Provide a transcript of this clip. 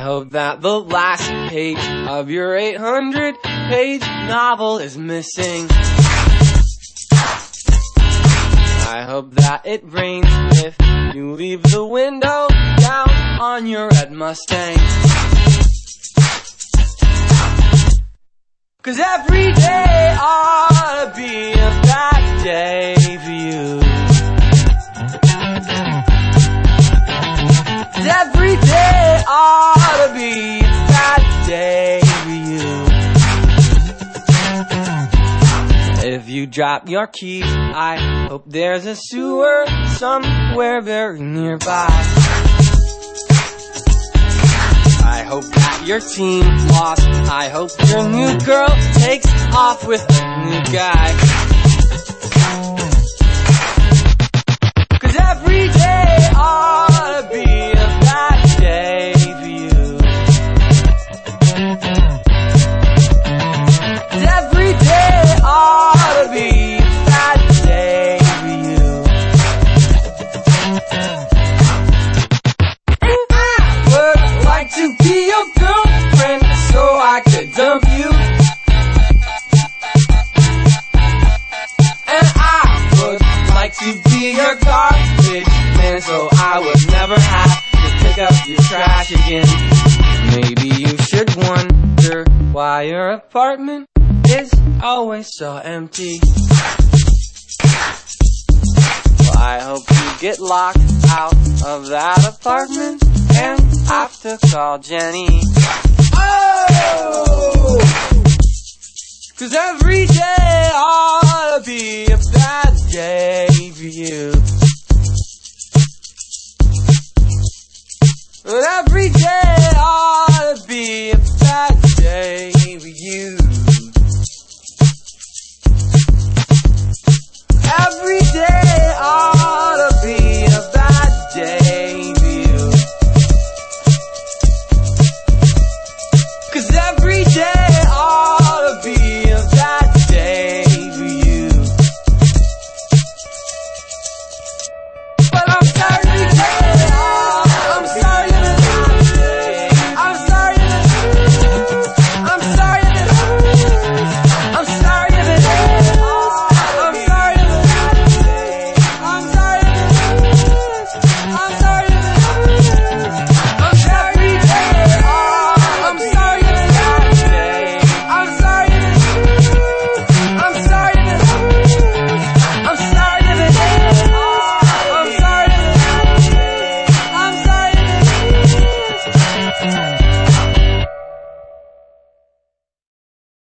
hope that the last page of your 800-page novel is missing. I hope that it rains if you leave the window down on your red Mustang. 'Cause every day ought to be a bad day for you. 'Cause every day ought to be a bad day for you. If you drop your keys, I hope there's a sewer somewhere very nearby. I hope that your team lost. I hope your new girl takes off with a new guy. 'Cause every day ought to be a bad day for you. 'Cause every day ought to be a bad day for you. And I would like to be your girlfriend so I could dump you. And I would like to be your garbage man so I would never have to pick up your trash again. Maybe you should wonder why your apartment is always so empty. Well, I hope you get locked out of that apartment and have to call Jenny. Oh! 'Cause every day ought to be a bad day for you. And every day